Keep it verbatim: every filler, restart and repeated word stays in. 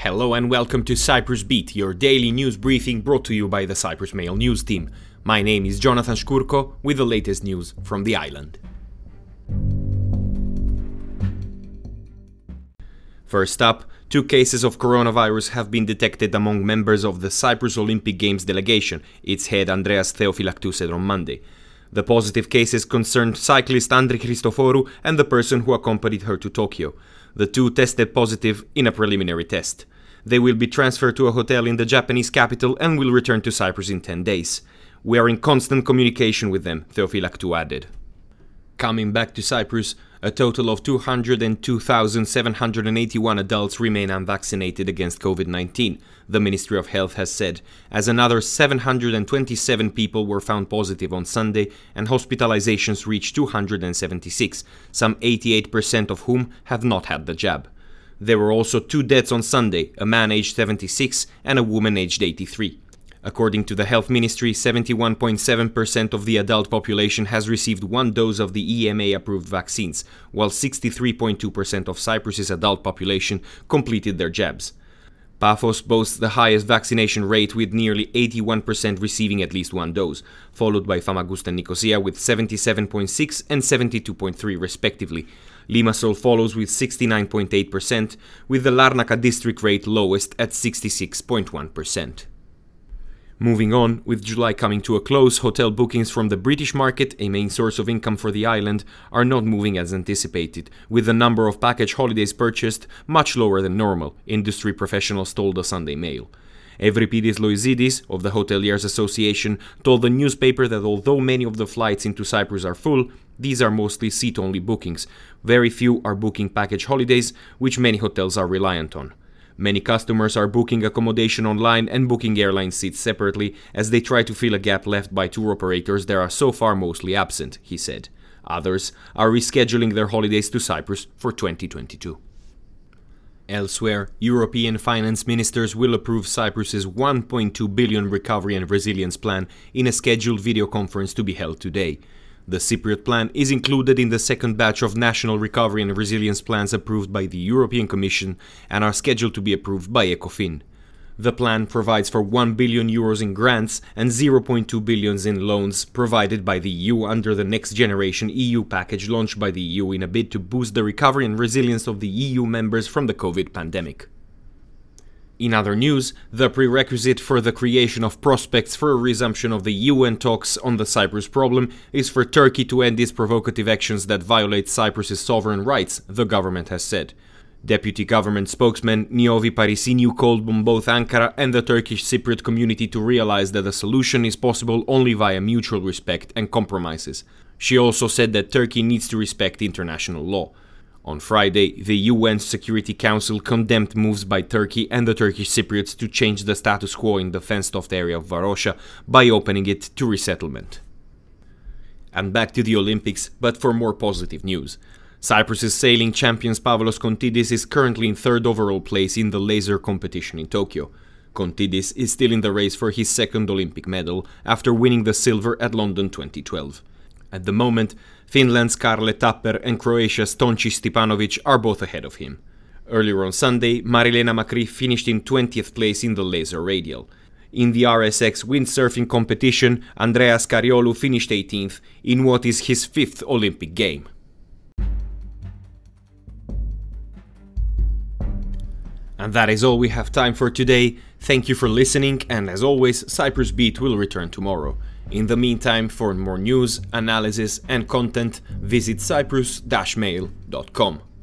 Hello and welcome to Cyprus Beat, your daily news briefing brought to you by the Cyprus Mail news team. My name is Jonathan Shkurko with the latest news from the island. First up, two cases of coronavirus have been detected among members of the Cyprus Olympic Games delegation, its head Andreas Theophylactou said on Monday. The positive cases concerned cyclist Andri Christoforou and the person who accompanied her to Tokyo. The two tested positive in a preliminary test. They will be transferred to a hotel in the Japanese capital and will return to Cyprus in ten days. We are in constant communication with them, Theophylactou added. Coming back to Cyprus, a total of two hundred two thousand seven hundred eighty-one adults remain unvaccinated against COVID nineteen, the Ministry of Health has said, as another seven hundred twenty-seven people were found positive on Sunday and hospitalizations reached two hundred seventy-six, some eighty-eight percent of whom have not had the jab. There were also two deaths on Sunday, a man aged seventy-six and a woman aged eighty-three. According to the Health Ministry, seventy-one point seven percent of the adult population has received one dose of the E M A-approved vaccines, while sixty-three point two percent of Cyprus's adult population completed their jabs. Paphos boasts the highest vaccination rate with nearly eighty-one percent receiving at least one dose, followed by Famagusta and Nicosia with seventy-seven point six and seventy-two point three respectively. Limassol follows with sixty-nine point eight percent, with the Larnaca district rate lowest at sixty-six point one percent. Moving on, with July coming to a close, hotel bookings from the British market, a main source of income for the island, are not moving as anticipated, with the number of package holidays purchased much lower than normal, industry professionals told the Sunday Mail. Evripidis Loizidis, of the Hoteliers Association, told the newspaper that although many of the flights into Cyprus are full, these are mostly seat-only bookings. Very few are booking package holidays, which many hotels are reliant on. Many customers are booking accommodation online and booking airline seats separately as they try to fill a gap left by tour operators that are so far mostly absent, he said. Others are rescheduling their holidays to Cyprus for twenty twenty-two. Elsewhere, European finance ministers will approve Cyprus's one point two billion recovery and resilience plan in a scheduled video conference to be held today. The Cypriot plan is included in the second batch of national recovery and resilience plans approved by the European Commission and are scheduled to be approved by ECOFIN. The plan provides for one billion euros in grants and zero point two billion in loans provided by the E U under the Next Generation E U package launched by the E U in a bid to boost the recovery and resilience of the E U members from the COVID pandemic. In other news, the prerequisite for the creation of prospects for a resumption of the U N talks on the Cyprus problem is for Turkey to end its provocative actions that violate Cyprus's sovereign rights, the government has said. Deputy government spokesman Niovi Parisiniou called on both Ankara and the Turkish Cypriot community to realize that a solution is possible only via mutual respect and compromises. She also said that Turkey needs to respect international law. On Friday, the U N Security Council condemned moves by Turkey and the Turkish Cypriots to change the status quo in the fenced-off area of Varosha by opening it to resettlement. And back to the Olympics, but for more positive news. Cyprus's sailing champion Pavlos Kontidis is currently in third overall place in the laser competition in Tokyo. Kontidis is still in the race for his second Olympic medal after winning the silver at London twenty twelve. At the moment, Finland's Karle Tapper and Croatia's Tonči Stipanovic are both ahead of him. Earlier on Sunday, Marilena Macri finished in twentieth place in the laser radial. In the R S X windsurfing competition, Andreas Cariolu finished eighteenth in what is his fifth Olympic game. And that is all we have time for today. Thank you for listening, and as always, Cyprus Beat will return tomorrow. In the meantime, for more news, analysis and content, visit cyprus dash mail dot com.